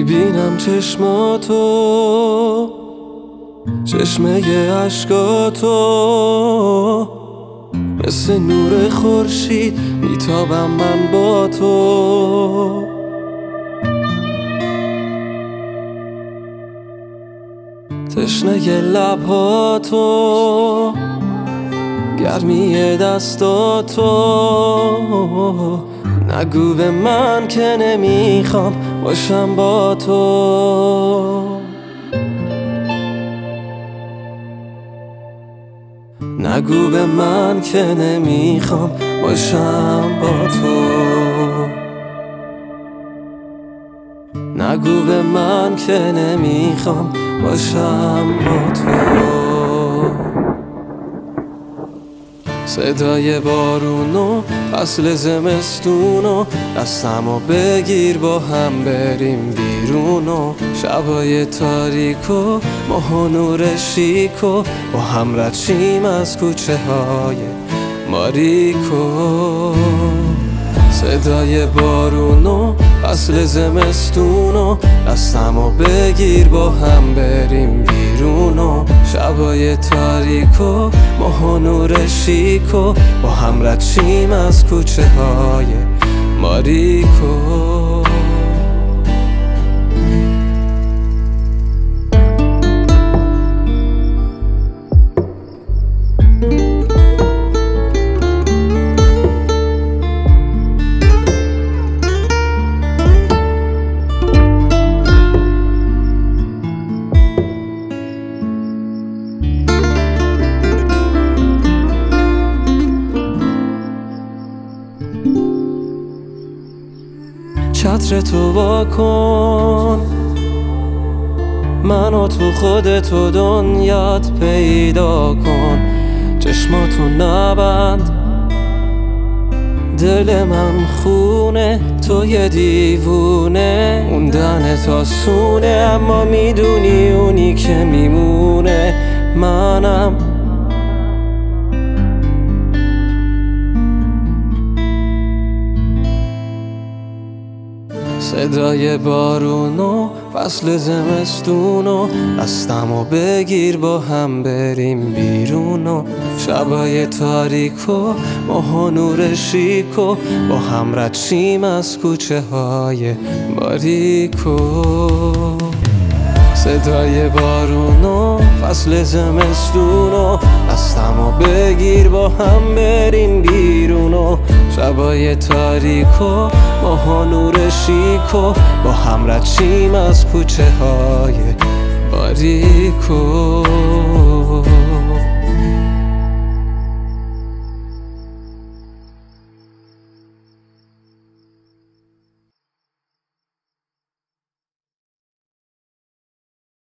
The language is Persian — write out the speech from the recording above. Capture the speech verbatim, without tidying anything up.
میبینم چشماتو، چشمه اشکاتو، مثل نور خورشید میتابم من با تو. تشنه لبهاتو، گرمی دستاتو، نگو به من که نمیخوام باشم با تو. نگو به من که نمیخوام باشم با تو. نگو به من که نمیخوام باشم با تو. صدای بارونو، فصل زمستونو، دستمو بگیر با هم بریم بیرونو. شبای تاریکو، ماه و نور شیکو، با هم رد شیم از کوچه های ماریکو. صدای بارونو، فصل زمستونو، دستمو بگیر با هم بریم بیرونو. شبای تاریکو، ماه و نور شیکو، با هم رد شیم از کوچه های ماریکو. چتر تو وا کن، منو تو خودتو دنیات پیدا کن. چشماتو نبند، دل من خونه، تو یه دیوونه. موندن تا سونه، اما میدونی اونی که میمونه منم. صدای بارونو، فصل زمستونو، دستمو بگیر با هم بریم بیرونو. شبای تاریکو، ماه و نور شیکو، با هم رد شیم از کوچه های ماریکو. صدای بارونو، فصل زمستونو، دستمو بگیر با هم بریم بیرونو. شبای تاریکو، ماه و نور شیکو، با هم رد شیم از کوچه های ماریکو.